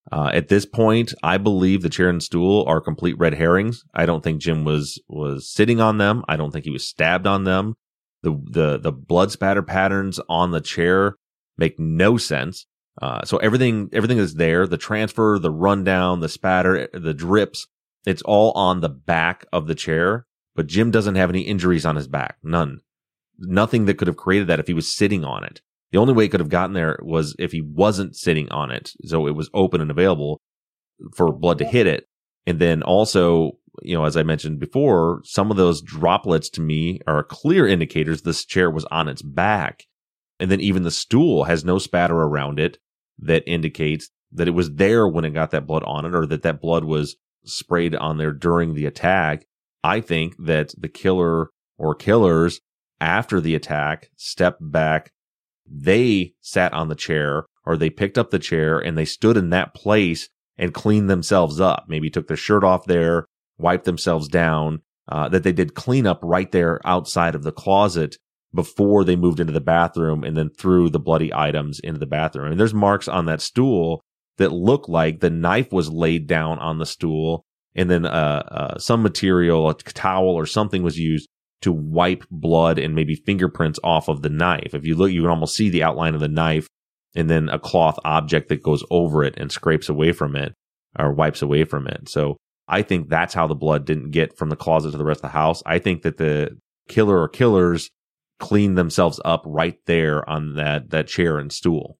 At this point, I believe the chair and stool are complete red herrings. I don't think Jim was sitting on them. I don't think he was stabbed on them. The blood spatter patterns on the chair make no sense. So everything is there. The transfer, the rundown, the spatter, the drips, it's all on the back of the chair. But Jim doesn't have any injuries on his back. None. Nothing that could have created that if he was sitting on it. The only way it could have gotten there was if he wasn't sitting on it. So it was open and available for blood to hit it. And then also, as I mentioned before, some of those droplets to me are clear indicators this chair was on its back. And then even the stool has no spatter around it that indicates that it was there when it got that blood on it, or that blood was sprayed on there during the attack. I think that the killer or killers after the attack stepped back. They sat on the chair, or they picked up the chair and they stood in that place and cleaned themselves up. Maybe took their shirt off there, wiped themselves down, that they did cleanup right there outside of the closet before they moved into the bathroom and then threw the bloody items into the bathroom. And there's marks on that stool that look like the knife was laid down on the stool, and then some material, a towel or something was used to wipe blood and maybe fingerprints off of the knife. If you look, you can almost see the outline of the knife, and then a cloth object that goes over it and scrapes away from it or wipes away from it. So I think that's how the blood didn't get from the closet to the rest of the house. I think that the killer or killers cleaned themselves up right there on that chair and stool.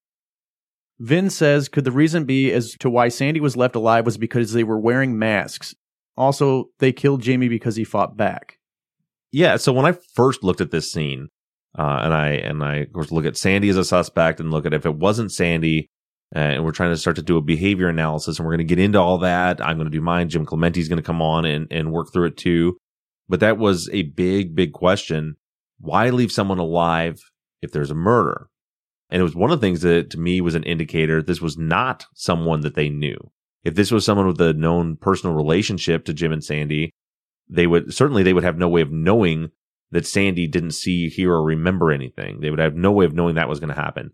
Vin says, could the reason be as to why Sandy was left alive was because they were wearing masks? Also, they killed Jamie because he fought back. Yeah, so when I first looked at this scene, and I of course look at Sandy as a suspect and look at if it wasn't Sandy, and we're trying to start to do a behavior analysis, and we're going to get into all that. I'm going to do mine. Jim Clementi's going to come on and work through it too. But that was a big, big question. Why leave someone alive if there's a murder? And it was one of the things that to me was an indicator this was not someone that they knew. If this was someone with a known personal relationship to Jim and Sandy, they would have no way of knowing that Sandy didn't see, hear, or remember anything. They would have no way of knowing that was going to happen.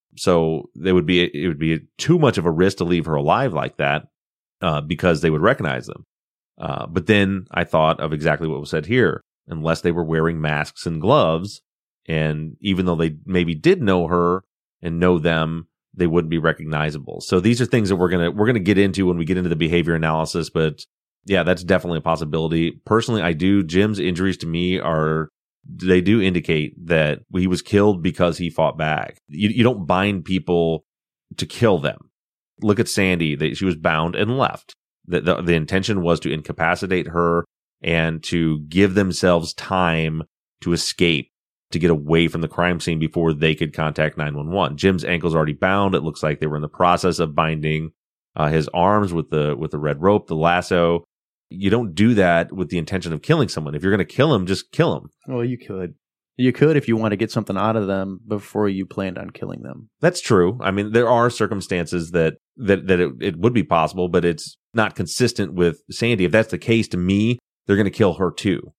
So it would be too much of a risk to leave her alive like that, because they would recognize them. But then I thought of exactly what was said here. Unless they were wearing masks and gloves, and even though they maybe did know her and know them, they wouldn't be recognizable. So these are things that we're gonna get into when we get into the behavior analysis. But yeah, that's definitely a possibility. Personally, Jim's injuries to me they do indicate that he was killed because he fought back. You don't bind people to kill them. Look at Sandy. She was bound and left. The intention was to incapacitate her and to give themselves time to escape, to get away from the crime scene before they could contact 911. Jim's ankle's already bound. It looks like they were in the process of binding his arms with the red rope, the lasso. You don't do that with the intention of killing someone. If you're going to kill him, just kill him. Well, you could. You could if you want to get something out of them before you planned on killing them. That's true. I mean, there are circumstances that it would be possible, but it's not consistent with Sandy. If that's the case, to me, they're going to kill her too.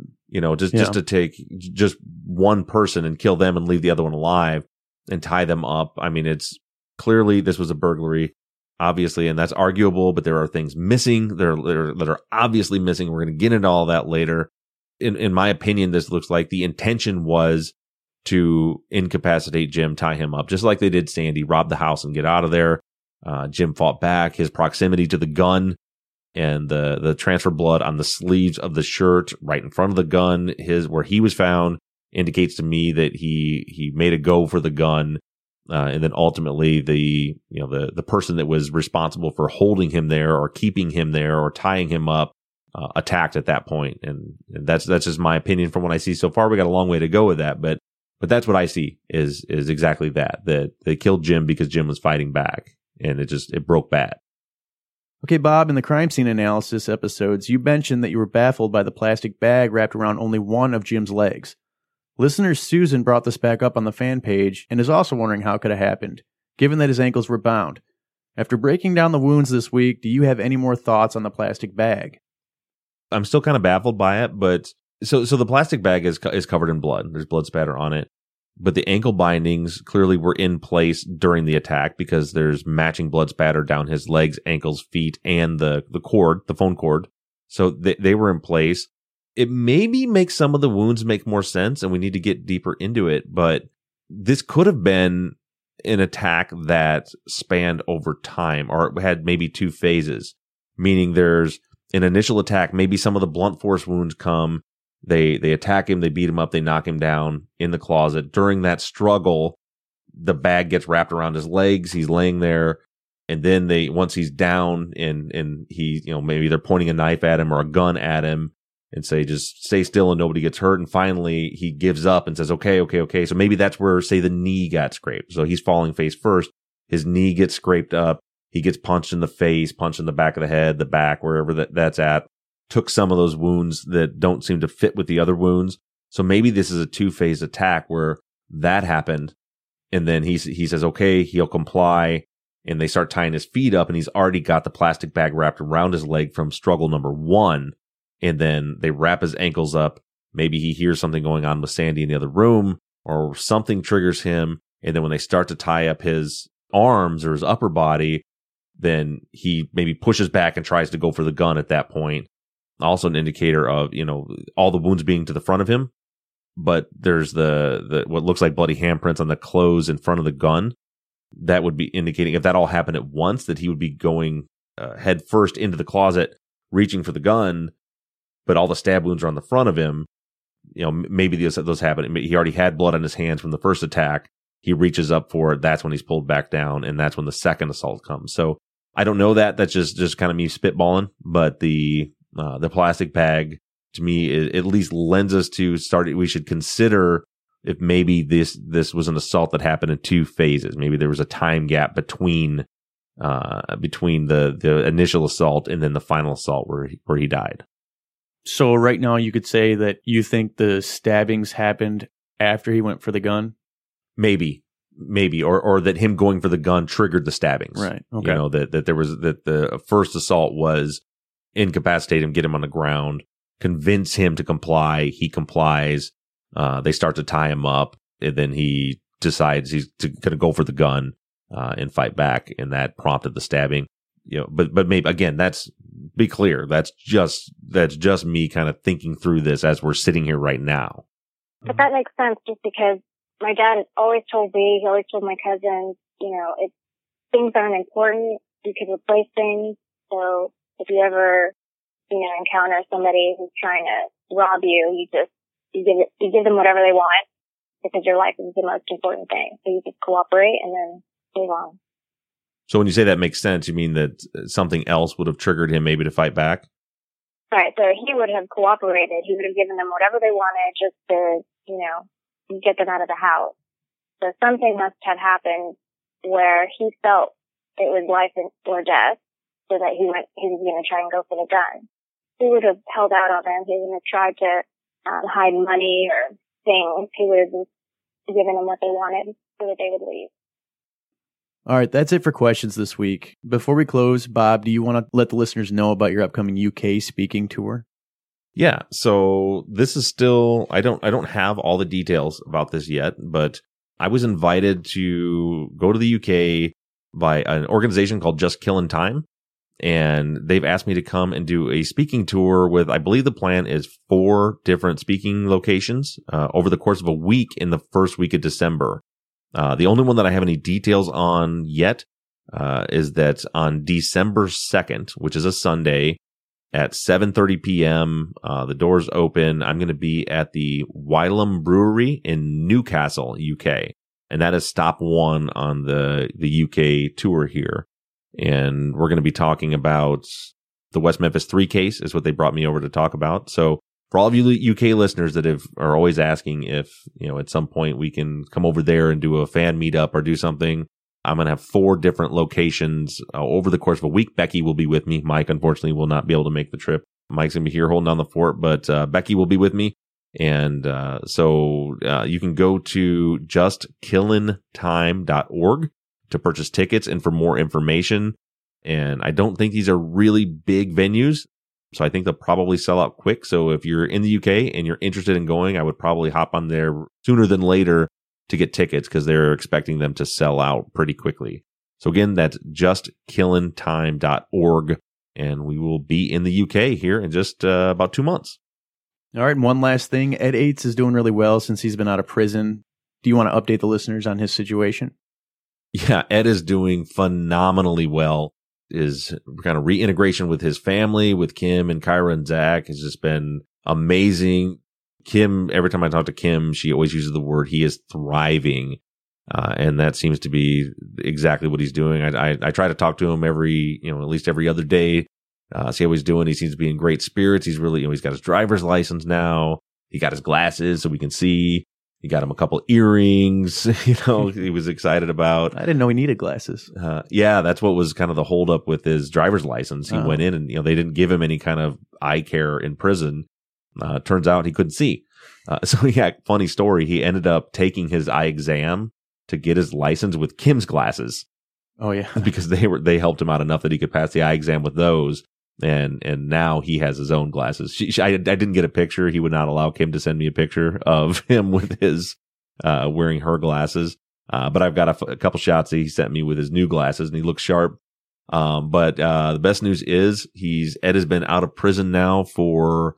Just to take just one person and kill them and leave the other one alive and tie them up. I mean, it's clearly this was a burglary, obviously, and that's arguable, but there are things missing that are obviously missing. We're going to get into all that later. In my opinion, this looks like the intention was to incapacitate Jim, tie him up, just like they did Sandy, rob the house and get out of there. Jim fought back. His proximity to the gun and the transfer blood on the sleeves of the shirt right in front of the gun, where he was found, indicates to me that he made a go for the gun. And then ultimately the person that was responsible for holding him there or keeping him there or tying him up, attacked at that point. And that's just my opinion from what I see so far. We got a long way to go with that, but that's what I see is exactly that they killed Jim because Jim was fighting back, and it broke bad. Okay, Bob, in the crime scene analysis episodes, you mentioned that you were baffled by the plastic bag wrapped around only one of Jim's legs. Listener Susan brought this back up on the fan page and is also wondering how it could have happened, given that his ankles were bound. After breaking down the wounds this week, do you have any more thoughts on the plastic bag? I'm still kind of baffled by it, but so the plastic bag is covered in blood. There's blood spatter on it. but the ankle bindings clearly were in place during the attack because there's matching blood spatter down his legs, ankles, feet, and the cord, the phone cord. So they were in place. It maybe makes some of the wounds make more sense, and we need to get deeper into it, but this could have been an attack that spanned over time or had maybe 2 phases, meaning there's an initial attack, maybe some of the blunt force wounds come, they attack him, they beat him up, they knock him down in the closet. During that struggle, the bag gets wrapped around his legs, he's laying there, and then once he's down and he, maybe they're pointing a knife at him or a gun at him and say, just stay still and nobody gets hurt. And finally he gives up and says, okay. So maybe that's where, say, the knee got scraped. So he's falling face first. His knee gets scraped up. He gets punched in the face, punched in the back of the head, the back, wherever that's at. Took some of those wounds that don't seem to fit with the other wounds. So maybe this is a 2-phase attack where that happened. And then he says, okay, he'll comply. And they start tying his feet up and he's already got the plastic bag wrapped around his leg from struggle number 1. And then they wrap his ankles up. Maybe he hears something going on with Sandy in the other room or something triggers him. And then when they start to tie up his arms or his upper body, then he maybe pushes back and tries to go for the gun at that point. Also an indicator of, all the wounds being to the front of him. But there's the what looks like bloody handprints on the clothes in front of the gun. That would be indicating, if that all happened at once, that he would be going head first into the closet, reaching for the gun, but all the stab wounds are on the front of him. Maybe those happen. He already had blood on his hands from the first attack. He reaches up for it. That's when he's pulled back down, and that's when the second assault comes. So I don't know that. That's just kind of me spitballing. But the plastic bag, to me, it at least lends us to we should consider if maybe this was an assault that happened in 2 phases. Maybe there was a time gap between the initial assault and then the final assault where he died. So right now you could say that you think the stabbings happened after he went for the gun? Maybe, or that him going for the gun triggered the stabbings. Right. Okay. That the first assault was incapacitate him, get him on the ground, convince him to comply. He complies. They start to tie him up, and then he decides he's going to go for the gun and fight back, and that prompted the stabbing. But maybe again, be clear. That's just me kind of thinking through this as we're sitting here right now. But that makes sense, just because my dad has always told me, he always told my cousins, if things aren't important, you can replace things. So if you ever, encounter somebody who's trying to rob you, you give them whatever they want, because your life is the most important thing. So you just cooperate and then move on. So when you say that makes sense, you mean that something else would have triggered him maybe to fight back? Right. So he would have cooperated. He would have given them whatever they wanted just to, get them out of the house. So something must have happened where he felt it was life or death, so that he was going to try and go for the gun. He would have held out on them. He wouldn't have tried to hide money or things. He would have just given them what they wanted so that they would leave. All right, that's it for questions this week. Before we close, Bob, do you want to let the listeners know about your upcoming UK speaking tour? Yeah, so this is still, I don't have all the details about this yet, but I was invited to go to the UK by an organization called Just Killing Time, and they've asked me to come and do a speaking tour with, I believe the plan is 4 different speaking locations over the course of a week in the first week of December. The only one that I have any details on yet is that on December 2nd, which is a Sunday, at 7:30 p.m., the doors open. I'm going to be at the Wylam Brewery in Newcastle, UK. And that is stop 1 on the UK tour here. And we're going to be talking about the West Memphis 3 case is what they brought me over to talk about. So for all of you UK listeners that are always asking if, at some point we can come over there and do a fan meetup or do something, I'm going to have 4 different locations over the course of a week. Becky will be with me. Mike, unfortunately, will not be able to make the trip. Mike's going to be here holding down the fort, but Becky will be with me. And so you can go to justkillintime.org to purchase tickets and for more information. And I don't think these are really big venues, so I think they'll probably sell out quick. So if you're in the UK and you're interested in going, I would probably hop on there sooner than later to get tickets because they're expecting them to sell out pretty quickly. So again, that's justkillintime.org, and we will be in the UK here in just about 2 months. All right, and one last thing. Ed Ates is doing really well since he's been out of prison. Do you want to update the listeners on his situation? Yeah, Ed is doing phenomenally well. His kind of reintegration with his family, with Kim and Kyra and Zach, has just been amazing. Kim, every time I talk to Kim, she always uses the word he is thriving. And that seems to be exactly what he's doing. I try to talk to him at least every other day. See how he's doing. He seems to be in great spirits. He's really, he's got his driver's license now. He got his glasses so we can see. He got him a couple earrings, he was excited about. I didn't know he needed glasses. Yeah, that's what was kind of the holdup with his driver's license. He went in and, they didn't give him any kind of eye care in prison. Turns out he couldn't see. So yeah, funny story. He ended up taking his eye exam to get his license with Kim's glasses. Oh yeah. Because they helped him out enough that he could pass the eye exam with those. And now he has his own glasses. I didn't get a picture. He would not allow Kim to send me a picture of him with his, wearing her glasses. But I've got a couple shots that he sent me with his new glasses and he looks sharp. But the best news is Ed has been out of prison now for,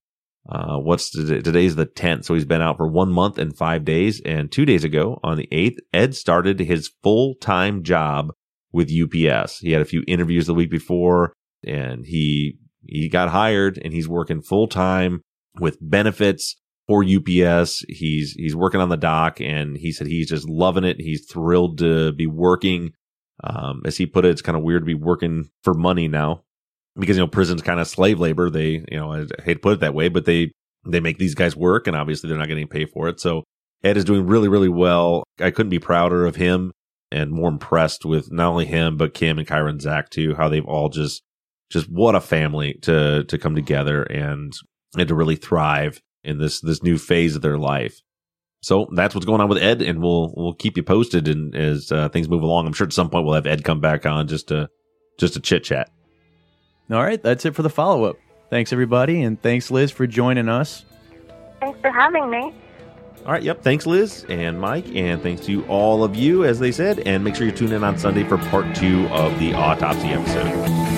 today's the 10th. So he's been out for 1 month and 5 days. And 2 days ago on the 8th, Ed started his full-time job with UPS. He had a few interviews the week before. And he got hired and he's working full time with benefits for UPS. He's working on the dock and he said he's just loving it. He's thrilled to be working. As he put it, it's kind of weird to be working for money now because, prison's kind of slave labor. They, I hate to put it that way, but they make these guys work and obviously they're not getting paid for it. So Ed is doing really, really well. I couldn't be prouder of him and more impressed with not only him, but Kim and Kyra and Zach too, how they've all just what a family to come together and to really thrive in this new phase of their life. So that's what's going on with Ed, and we'll keep you posted and as things move along. I'm sure at some point we'll have Ed come back on just to chit chat. All right, that's it for the follow up. Thanks everybody, and thanks Liz for joining us. Thanks for having me. All right, yep. Thanks, Liz and Mike, and thanks to all of you, as they said. And make sure you tune in on Sunday for part 2 of the autopsy episode.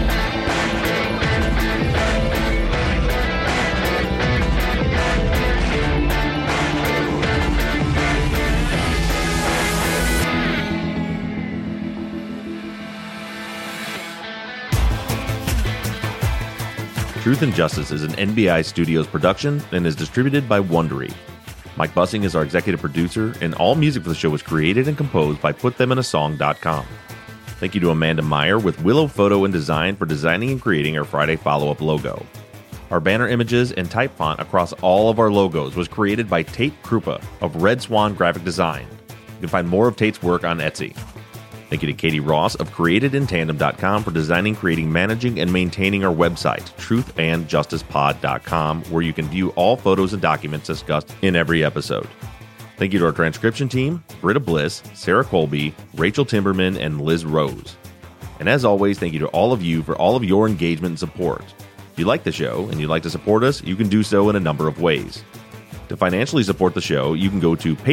Truth and Justice is an NBI Studios production and is distributed by Wondery. Mike Bussing is our executive producer, and all music for the show was created and composed by PutThemInASong.com. Thank you to Amanda Meyer with Willow Photo and Design for designing and creating our Friday Follow-Up logo. Our banner images and type font across all of our logos was created by Tate Krupa of Red Swan Graphic Design. You can find more of Tate's work on Etsy. Thank you to Katie Ross of CreatedInTandem.com for designing, creating, managing, and maintaining our website, TruthAndJusticePod.com, where you can view all photos and documents discussed in every episode. Thank you to our transcription team, Britta Bliss, Sarah Colby, Rachel Timberman, and Liz Rose. And as always, thank you to all of you for all of your engagement and support. If you like the show and you'd like to support us, you can do so in a number of ways. To financially support the show, you can go to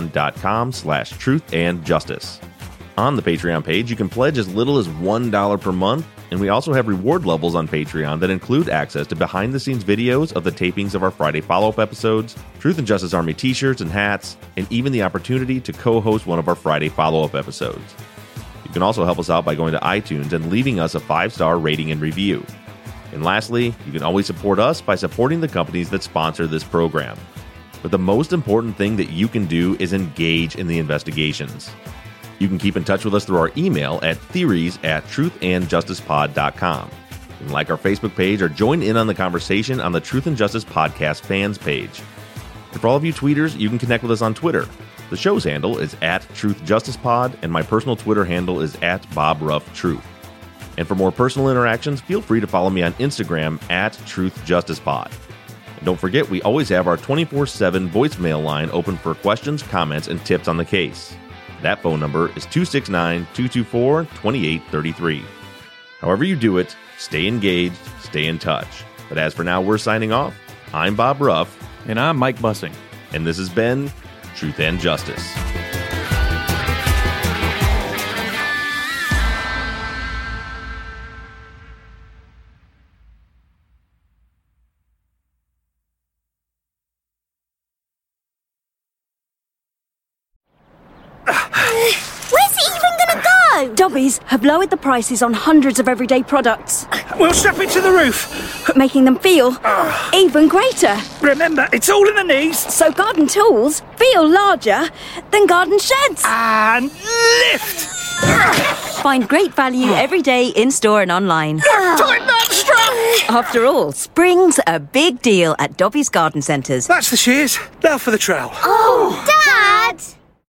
patreon.com/truthandjustice. On the Patreon page, you can pledge as little as $1 per month, and we also have reward levels on Patreon that include access to behind-the-scenes videos of the tapings of our Friday follow-up episodes, Truth and Justice Army t-shirts and hats, and even the opportunity to co-host one of our Friday follow-up episodes. You can also help us out by going to iTunes and leaving us a 5-star rating and review. And lastly, you can always support us by supporting the companies that sponsor this program. But the most important thing that you can do is engage in the investigations. You can keep in touch with us through our email at theories@truthandjusticepod.com. You can like our Facebook page or join in on the conversation on the Truth and Justice Podcast fans page. And for all of you tweeters, you can connect with us on Twitter. The show's handle is @TruthJusticePod, and my personal Twitter handle is @BobRuffTruth. And for more personal interactions, feel free to follow me on Instagram @TruthJusticePod. And don't forget, we always have our 24/7 voicemail line open for questions, comments, and tips on the case. That phone number is 269-224-2833. However you do it, stay engaged, stay in touch. But as for now, we're signing off. I'm Bob Ruff. And I'm Mike Bussing. And this has been truth and justice. Where's it even gonna go? Dobbies have lowered the prices on hundreds of everyday products, We'll strap it to the roof. making them feel even greater. Remember, it's all in the knees. So garden tools feel larger than garden sheds. And lift. Find great value every day in-store and online. Tighten that strap. After all, spring's a big deal at Dobbies Garden Centres. That's the shears. Now for the trowel. Oh, Dad!